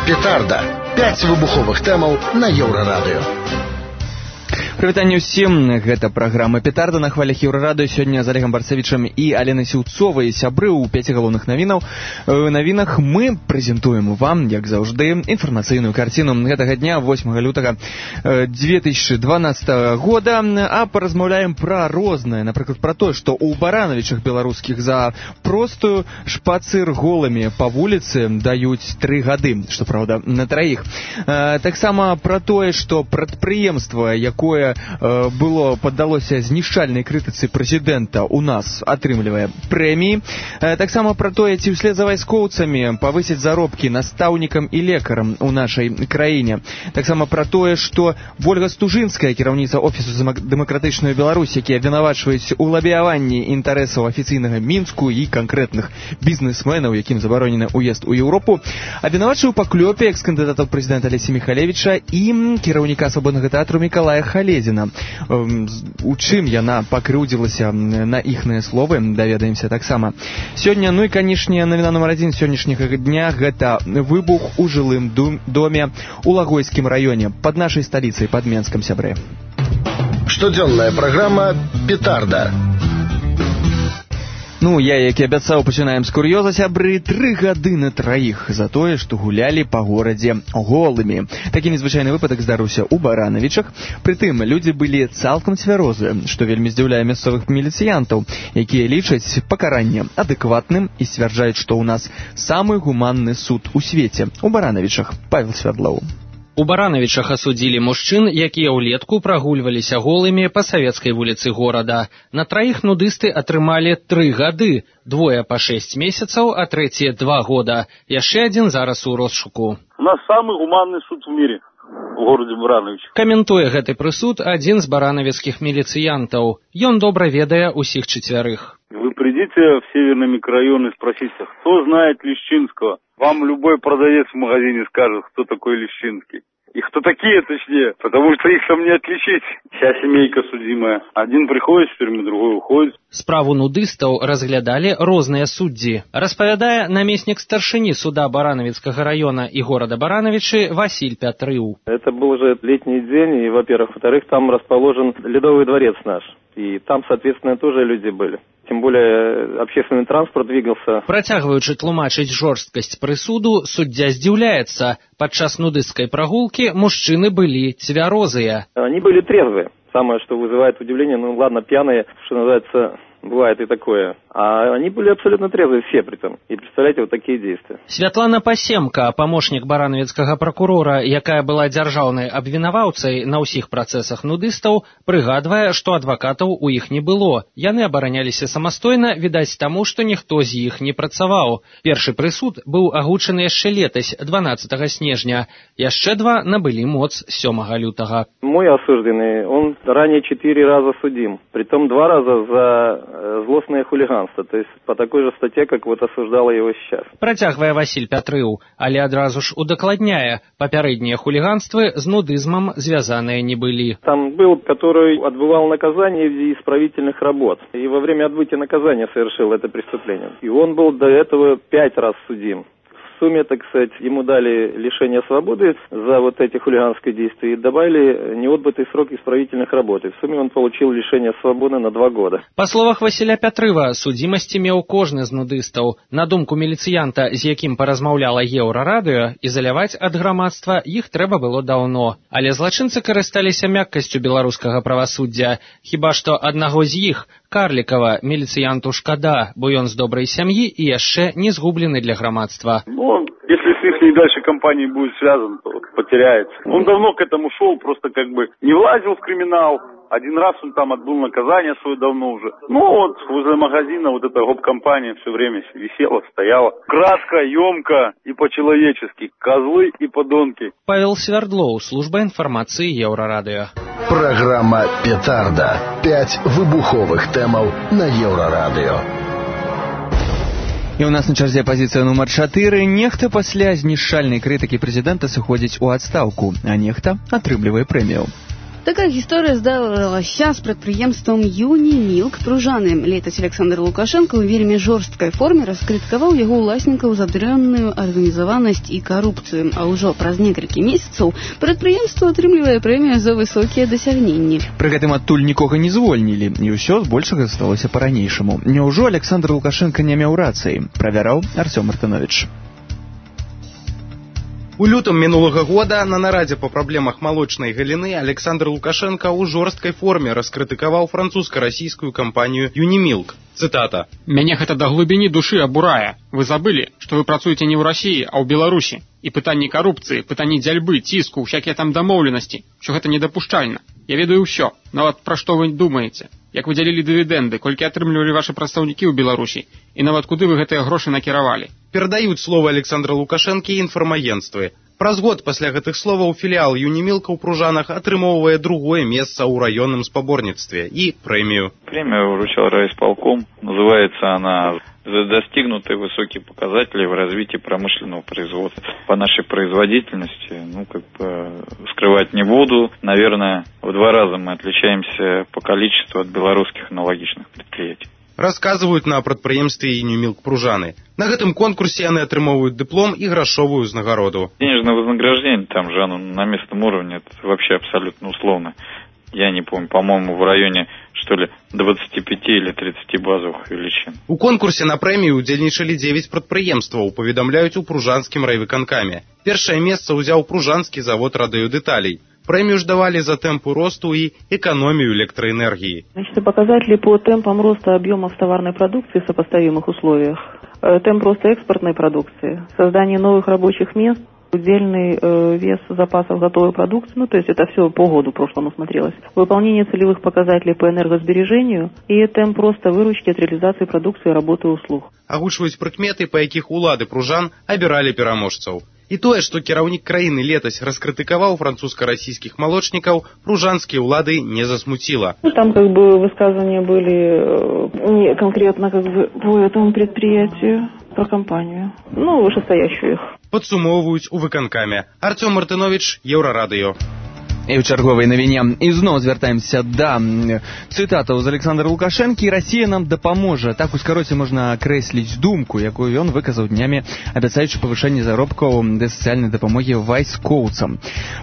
Петарда. 5 выбуховых тэмаў на Еўрарадыё. Прывітанне ўсім, гэта праграма «Петарда» на хвалях Еўрарадыё. Сёння з Олегам Барцавічам і Аленай Сіўцовай, сябры ў 5 галоўных навінах мы прэзентуем вам, як заўжды, інфармацыйную карціну гэтага дня, 8 лютага 2012 года, а паразмаўляем пра рознае, напрыклад, пра тое, што ў Баранавічах беларускіх за простую шпацыр голымі па вуліцы даюць 3 гады, што праўда, на 3. Таксама пра тое, што прадпрыемства, якое паддалося знішчальнай крытыцы прэзідэнта, у нас атрымлівае прэміі. Таксама пра тое, ці ўслед за вайскоўцамі павысіць заробкі настаўнікам і лекарам у нашай краіне. Таксама пра тое, што Вольга Стужынская, кіраўніца Офісу за дэмакратычную Беларусь, якія абвінавачваюць у лабіяванні інтарэсаў афіцыйнага Мінску і канкрэтных бізнесменаў, якім забаронены ўезд у Еўропу, абвінавачвае ў паклёпе экс-кандыдата ў прэзідэнта Алеся Міхалевіча і кіраўніка Свабоднага тэатру Мікалая Халезіна. У чым яна пакрыўдзілася на іхныя словы, даведаемся таксама. Сёння, ну і, канешне, навіна нумар 1 сённяшняга дня — гэта выбух у жылым доме ў Лагойскім раёне, пад нашай сталіцай, пад Менскам, сябры. Штодзённая праграма «Петарда». Ну, я, як і абяцаў, пачынаем з кур'ёза, сябры. 3 гады на 3 за тое, што гулялі па горадзе голымі. Такі незвычайны выпадак здарыўся ў Баранавічах. Прытым, людзі былі цалкам цвярозыя, што вельмі здзіўляе мясцовых міліцыянтаў, якія лічаць пакаранне адэкватным і сцвярджаюць, што ў нас самы гуманны суд у свеце. У Баранавічах Павел Свярдлоў. У Баранавічах асудзілі мужчын, якія ўлетку прагульваліся голымі па савецкай вуліцы горада. На 3 нудысты атрымалі 3 гады, 2 па 6 месяцаў, а 3 2 года. Яшчэ адзін зараз у розшуку. У нас самый гуманный суд в мире, в городе Баранович. Каментуе гэты прысуд адзін з баранавіцкіх міліцыянтаў. Ён добра ведае ўсіх 4. Вы придите в северный микрорайон и спросите, кто знает Лещинского. Вам любой продавец в магазине скажет, кто такой Лещинский. И кто такие, точнее, потому что их там не отличить. Вся семейка судимая. Один приходит в тюрьму, другой уходит. Справу нудыстаў разглядалі розныя суддзі. Распавядае намеснік старшыні суда Барановицкого района и города Барановичи Василь Пятрыў. Это был уже летний день, и, во-первых, там расположен Ледовый дворец наш. И там, соответственно, тоже люди были. Тем более общественный транспорт двигался. Працягваючы тлумачыць жорсткасць прысуду, суддзя здзіўляецца. Падчас нудысцкай прагулкі мужчыны былі цвярозыя. Они были трезвые. Самое, что вызывает удивление, ну ладно, пьяные, что называется, бывает и такое. А они были абсолютно трезвые все при этом. И представляете, вот такие действия. Святлана Пасемка, памочнік баранавіцкага пракурора, якая была дзяржаўнай абвінаваўцай на ўсіх працэсах нудыстаў, прыгадвае, што адвакатаў у іх не было. Яны абараняліся самастойна, відаць таму, што ніхто з іх не працаваў. Першы прысуд быў агучаны яшчэ летась, 12 снежня. Яшчэ 2 набылі моц 7 лютага. Мой осужденный, он ранее 4 раза судим. Притом 2 раза за злостное хулиганство. То есть по такой же статье, как вот осуждала его сейчас. Працягвае Василь Пятрыў, але адразу ж удакладняе, папярэднія хулиганствы з нудызмам звязаныя не былі. Там был, который отбывал наказание в виде исправительных работ. И во время отбытия наказания совершил это преступление. И он был до этого 5 раз судим. В сумме, так сказать, ему дали лишение свободы за вот эти хулиганские действия и добавили неотбытый срок исправительных работ. И в сумме он получил лишение свободы на 2 года. Па словах Васіля Пятрыва, судзімасці меў кожны з нудыстаў. На думку міліцыянта, з якім паразмаўляла Еўрарадыё, ізаляваць ад грамадства іх трэба было даўно. Але злачынцы карысталіся мяккасцю беларускага правасуддзя. Хіба што аднаго з іх, Карлікава, міліцыянту шкада, бо ён з добрай сям'і і яшчэ не згублены для грамадства. Он, если с их дальше компанией будет связан, то потеряется. Он давно к этому шел, просто как бы не влазил в криминал. Один раз он там отбыл наказание свое давно уже. Ну вот, возле магазина вот эта гоп-компания все время висела, стояла. Кратко, емко и по-человечески. Козлы и подонки. Павел Свярдлоў, служба информации Еўрарадыё. Программа «Петарда». 5 выбуховых тэмаў на Еўрарадыё. І ў нас на чарзе пазіцыя нумар 4. Нехта пасля знішчальнай крытыкі прэзідэнта сыходзіць у адстаўку, а нехта атрымлівае прэмію. Такая гісторыя здарылася з прадпрыемствам «Юнімілк» Пружаны. Летась Александр Лукашенко ў вельмі жорсткай форме раскрытыкаваў яго ўласнікаў за дрэнную арганізаванасць і карупцыю. А ўжо праз некалькі месяцаў прадпрыемства атрымлівае прэмію за высокія дасягненні. Пры гэтым адтуль нікога не звольнілі, і ўсё збольшага засталося па-ранейшаму. Няўжо Александр Лукашенко не меў рацыі? Правяраў Артём Мартынович. У лютым мінулага года на нарадзе па праблемах малочнай галіны Александр Лукашенко ў жорсткай форме раскрытыкаваў французска-расійскую кампанію «Юнімілк». Цытата. «Мяне гэта да глыбіні душы абурае. Вы забылі, што вы працуеце не ў Расіі, а ў Беларусі. І пытанні карупцыі, пытанні дзяльбы, ціску, всякія там дамоўленасці, що гэта недапушчальна. Я ведаю ўсё, нават пра што вы думаеце. Як вы дзялілі дывідэнды, колькі атрымлівалі ваши прадстаўнікі ў Беларусі, і нават куды вы гэтыя грошы накіравалі». Перадаюць словы Александра Лукашэнкі інфармагенцтвы. Праз год пасля гэтых словаў філіал «Юнімілка» ў Пружанах атрымоўвае другое месца ў раённым спаборніцтве і прэмію. Премию вручал райисполком. Называется она «За достигнутые высокие показатели в развитии промышленного производства». По нашей производительности, скрывать не буду. Наверное, в 2 раза мы отличаемся по количеству от белорусских аналогичных предприятий. Расказваюць на прадпрыемстве «Юнімілк» Пружаны. На гэтым конкурсе яны атрымоўваюць дыплом і грашовую ўзнагароду. Денежное вознаграждение там же оно на местном уровне, это вообще абсолютно условно. Я не помню, по-моему, в районе, 25 или 30 базовых величин. У конкурсе на прэмію удзельнічалі 9 прадпрыемстваў, паведамляюць у пружанскім райвыканкаме. Першае месца ўзяў пружанскі завод радыёдэталей. Премию ж давали за темпы росту и экономию электроэнергии. Показатели по темпам роста объемов товарной продукции в сопоставимых условиях, темп роста экспортной продукции, создание новых рабочих мест, удельный вес запасов готовой продукции, то есть это все по году прошлому смотрелось, выполнение целевых показателей по энергосбережению и темп роста выручки от реализации продукции, работы и услуг. Агучваюць прыкметы, па якіх улады пружан абіралі пераможцаў. І тое, што кіраўнік краіны летась раскрытыкаваў французска-расійскіх молочнікаў, пружанскія ўлады не засмуціла. Там высказывания были не конкретно по этому предприятию, про компанию, вышестоящую их. Падсумоўваюць у выканкаме. Артём Мартынович, Еўрарадыё. І ў чарговай навіне ізноў звяртаемся да цытатаў з Александра Лукашэнкі. Расія нам дапаможа. Так у скароце можна акрэсліць думку, якую ён выказаў днямі, абяцаючы павышэнне заробкаў да сацыяльнай дапамогі вайскоўцам.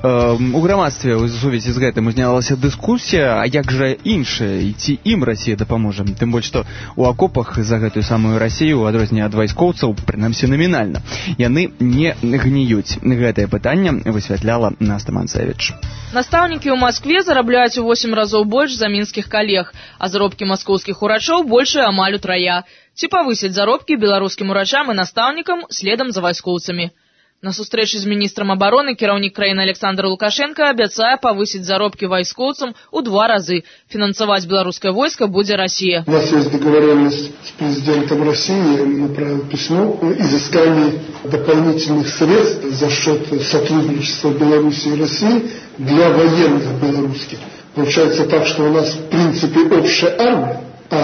У грамадстве ў сувязі з гэтым узнялася дыскусія, а як жа іншае, і ці ім Расія дапаможа? Тым больш, што ў акопах за гэтую самую Расію, у адрозненне ад вайскоўцаў, прынамсі намінальна, яны не гніюць. Гэтае пытанне высвятляла Наста Манцевіч. Настаўнікі ў Маскве зарабляюць у 8 разоў больш за мінскіх калег, а заробкі маскоўскіх урачоў большыя амаль утрая. Ці павысяць заробкі беларускім урачам і настаўнікам следам за вайскоўцамі. На сустрэчы з міністрам абароны кіраўнік краіны Александр Лукашенко абяцае павысіць заробкі вайскоўцам у 2 разы. Фінансаваць беларускае войска будзе Расія. У нас есть договоренность с президентом России, направил письмо о изыскании дополнительных средств за счет сотрудничества Беларуси и России для военных белорусских. Получается так, что у нас в принципе общая армия,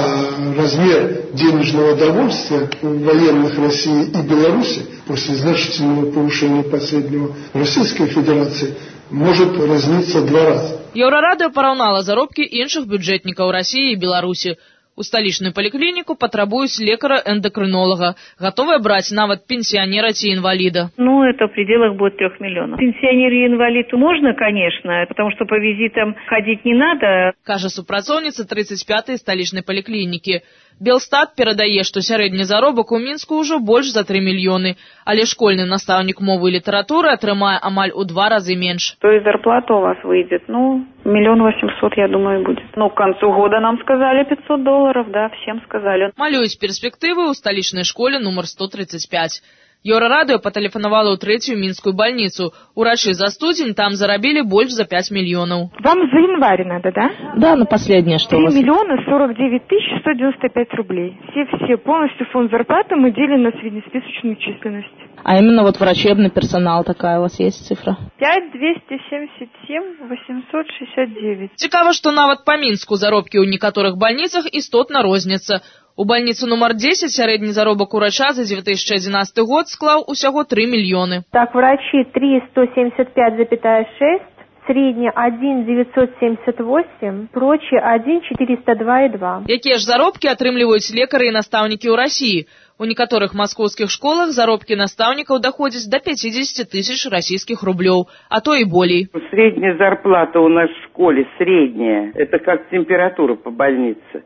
а размер денежного довольствия военных России и Беларуси после значительного повышения последнего Российской Федерации может разниться 2 раза. Еўрарадыё параўнала заробкі іншых бюджэтнікаў Расіі і Беларусі. У сталічную паліклініку патрабуюць лекара-эндакрынолага, гатовыя браць нават пенсіянера ці інваліда. Это в пределах будет 3 миллионов. Пенсионер и инвалид можно, конечно, потому что по визитам ходить не надо. Кажа супрацоўніца 35-й сталічнай паліклінікі. Белстат перадае, што сярэдні заробак у Мінску ўжо больш за 3 мільёны, але школьны настаўнік мовы і літаратуры атрымае амаль у 2 разы менш. То есть зарплата у вас выйдет, 1 800 000, я думаю, будет. К концу года нам сказали $500, да, всем сказали. Малююць перспектывы ў сталічнай школе нумар 135. Еўрарадыё патэлефанавала ў 3-ю мінскую бальніцу. Урачы за студзень там зарабілі больш за 5 мільёнаў. Вам за январь надо, да? Да, на последнее, что 3 49 195 рублей. Все полностью фонд зарплаты мы делим на среднесписочную численность. А именно врачебный персонал такая у вас есть цифра? 5277 869. Цікава, што нават па Мінску заробкі ў некаторых бальніцах істотна розняцца. У бальніцу нумар 10 сярэдні заробак урача за 2011 год склаў усяго 3 мільёны. Так, врачи 3175,6, среднее 1,978, прочее 1,402,2. Якія ж заробкі атрымліваюць лекары і настаўнікі ў Расіі? У некаторых маскоўскіх школах заробкі настаўнікаў доходят до 50 тысяч российских рублей, а то и более. Средняя зарплата у нас в школе, средняя, это как температура по больнице,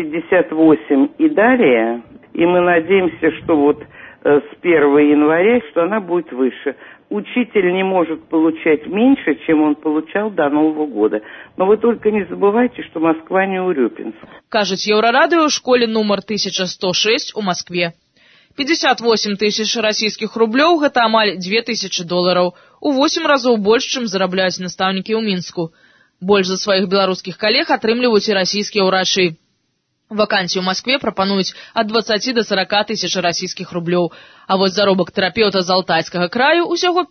58 и далее. И мы надеемся, что вот с 1 января, что она будет выше. Учитель не может получать меньше, чем он получал до Нового года. Но вы только не забывайте, что Москва не Урюпинск. Кажуть Еврорадио в школе номер 1106 у Москве. 58 тысяч российских рублей – это амаль $2000. У 8 разоў больш, чым зарабляюць настаўнікі ў Мінску. Больш за сваіх беларускіх калег атрымліваюць і расійскія ўрачы. Вакансию в Москве пропонуют от 20 до 40 тысяч российских рублей, а вот заробок терапевта з Алтайскага краю усяго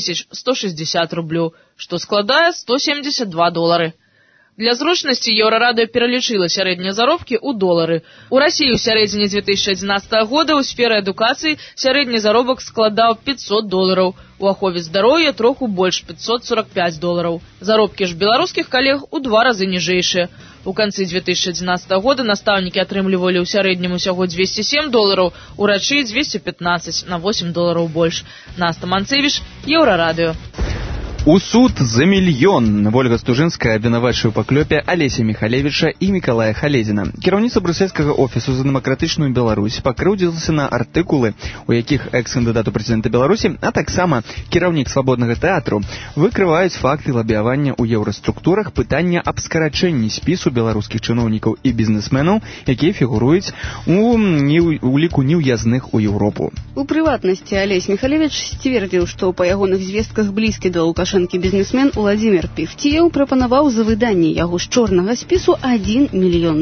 5160 рублей, что складае $172. Для зручности Еврорадио пералічыла сярэднія заробкі ў долары. У России ў сярэдзіне 2011 года ў сферы адукацыі сярэдні заробак складаў $500, у ахове здароўя троху больш $545. Заробкі ж беларускіх калег у 2 разы ніжэйшыя. У канцы 2011 года настаўнікі атрымлівалі ў сярэднім усяго $207, урачы $215, на $8 больш. Наста Манцевіч, Еврорадио. У суд за мільён Ольга Стужынская абвінавачвае ў паклёпе Алеся Михалевіча і Мікалая Халезіна. Кіраўніца брусельскага офісу за дэмакратычную Беларусь пакрыўдзілася на артыкулы, у якіх экс-кандыдат у прэзідэнта Беларусі, а таксама кіраўнік свабоднага тэатру выкрываюць факты лабіявання ў еўраструктурах пытання аб скарачэнні спісу беларускіх чыноўнікаў і бізнесменаў, якія фігуруюць у ліку неўязных у Еўропу. У прыватнасці Алесь Михалевич сцвердзіў, што па ягоных звестках блізкі да Лукашэнкі бізнесмен Уладзімір Піфціеў прапанаваў за выданне яго з чорнага спісу $1 мільён.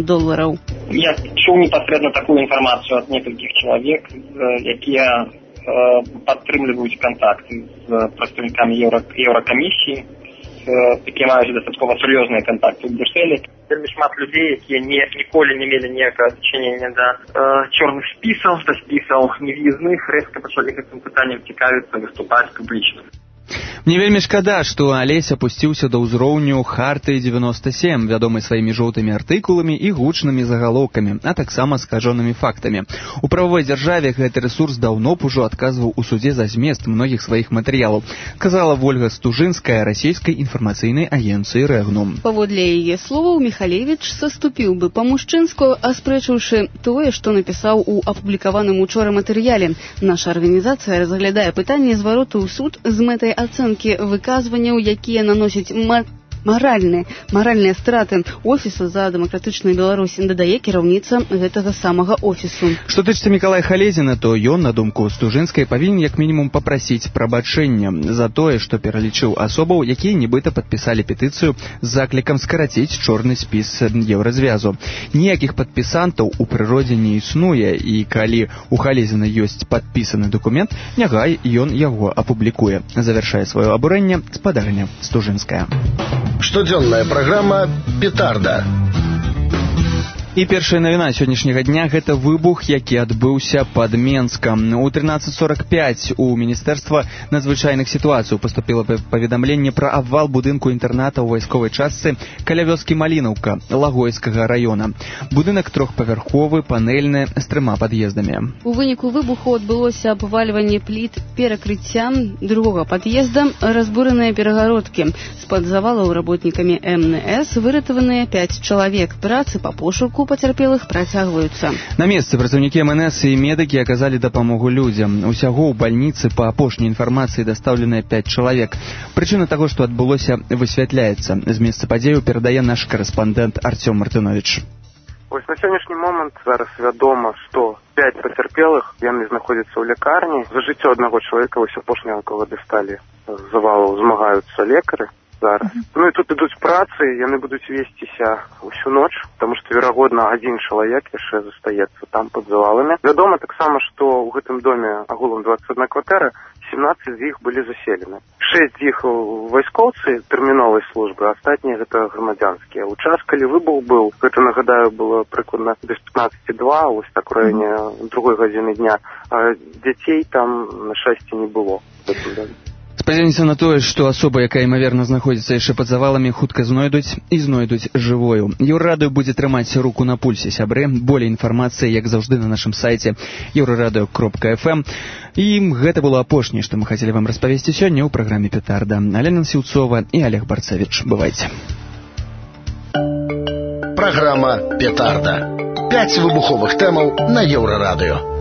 Я чуў непасрэдна такую інфармацыю ад некалькіх чалавек, якія падтрымліваюць кантакты з прадстаўнікамі Еўракамісіі, якія маюць дастаткова сур'ёзныя кантакты ў Брюсселі. Вельмі шмат людзей, якія ніколі не мелі ніякага дачынення да чорных спісаў, да спісаў невыязных, рэзка пачалі гэтым пытаннем цікавіцца, выступаць публічна. Мне вельмі шкада, што Алесь апусціўся да ўзроўню Хартыі 97, вядомай сваімі жоўтымі артыкуламі і гучнымі загалоўкамі, а таксама скажонымі фактамі. У правовой дзяржаве гэты рэсурс даўно б ужо адказваў у судзе за змест многіх сваіх матэрыялаў, казала Ольга Стужынская расійскай інфармацыйнай агенцыі «Рэгнум». Паводле яе словаў, Михалевич саступіў бы па-мужчынску, аспрэчыўшы тое, што напісаў у апублікаваным учора матэрыяле. Наша арганізацыя разглядае пытанне звароту ў суд з мэтай ацэнкі выказванняў, якія наносяць маральныя страты офісу за дэмакратычную Беларусь, дадае кіраўніца гэтага самага офісу. Што тычыцца Мікалая Халезіна, то ён, на думку Стужынскай, павінен як мінімум папрасіць прабачэння за тое, што пералічыў асобаў, якія нібыта падпісалі петыцыю з заклікам скараціць чорны спіс Еўразвязу. Ніякіх падпісантаў у прыродзе не існуе, і калі у Халезіна ёсць падпісаны дакумент, няхай ён яго апублікуе. Завяршае сваё абурэнне спадарня Стужынская. Штодзённая праграма «Петарда». І першая навіна сённяшняга дня – гэта выбух, які адбыўся пад Менскам. У 13:45 у Міністэрства надзвычайных сітуацый паступіла паведамленне пра абвал будынку інтэрната ў вайсковай частцы каля вёскі Малінаўка Лагойскага раёна. Будынак трохпавярховы, панельны, з 3 пад'ездамі. У выніку выбуху адбылося абвальванне пліт перакрыцця другога пад'езда, разбураныя перагародкі. З-пад завалаў работнікамі МНС выратаваныя 5 чалавек. Працы па пошуку пацярпелых працягваюцца. На месцы працаўнікі МНС і медыкі аказалі дапамогу людзям. Усяго ў бальніцы па апошняй інфармацыі дастаўленыя 5 чалавек. Прычына таго, што адбылося, высвятляецца. З месца падзею перадае наш карэспандэнт Артём Мартынович. Вось на сённяшні момант зараз вядома, што 5 пацярпелых, яны знаходзяцца ў лякарні. За жыццё аднаго чалавека вось апошняга, кого дасталі з завалаў, змагаюцца лекары. Зараз. Ну і тут ідуць працы, яны будуць весціся ўсю ноч, таму што, верагодна, адзін чалавек яшчэ застаецца там пад заваламі. Вядома таксама, што ў гэтым доме агулам 21 кватэра, 17 з іх былі заселены. 6 з іх вайскоўцы тэрміновай службы, а астатнія гэта грамадзянскія. У час, калі выбух быў, гэта, нагадаю, было прыкладна без 15:02, вось так у раёне 2 гадзіны дня, а дзяцей там, на шчасце, не было. Спадзяемся на тое, што асоба, якая імаверна знаходзіцца яшчэ пад заваламі, хутка знойдуць жывою. Еўрарадыё будзе трымаць руку на пульсе, сябры. Болей інфармацыі, як заўжды, на нашым сайце euradio.fm. І гэта было апошняе, што мы хацелі вам распавесці сёння ў праграме «Петарда». Алена Сіўцова і Олег Барцевіч. Бывайце. Праграма «Петарда». 5 выбуховых тэмаў на Еўрарадыё.